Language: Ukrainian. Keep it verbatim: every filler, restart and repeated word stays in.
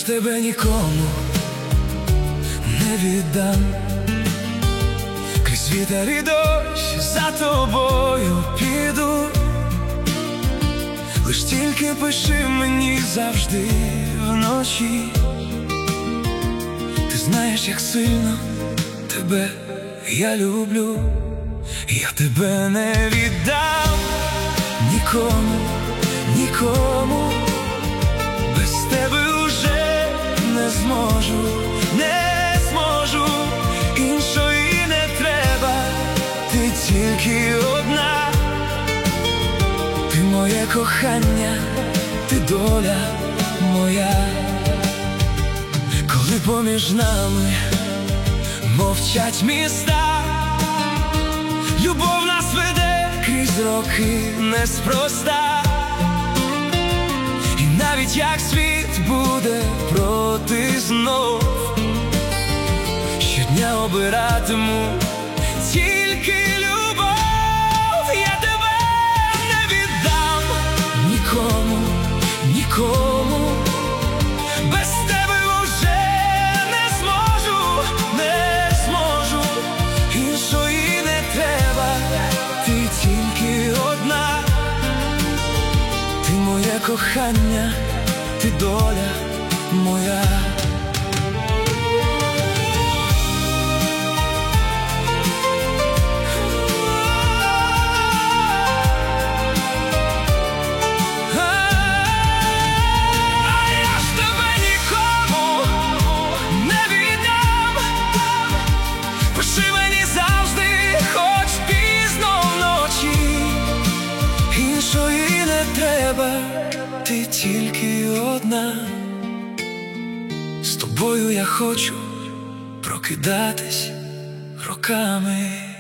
ж тебе нікому не віддам. Крізь вітер і дощ за тобою піду. Лиш тільки пиши мені завжди вночі. Ти знаєш, як сильно тебе я люблю. Я тебе не віддам нікому, нікому. Без тебе уже не зможу, не зможу. Іншої не треба, ти тільки одна. Ти моє кохання, ти доля моя. Коли поміж нами мовчать міста, любов нас веде крізь роки неспроста. І навіть як світ буде проти знов, щодня обиратиму тільки любов. Я тебе не віддам нікому, нікому. Без тебе вже не зможу, не зможу. Іншої не треба, ти тільки одна. Ти моє кохання, ти доля моя. Іншої не треба, ти тільки одна. З тобою я хочу прокидатись роками.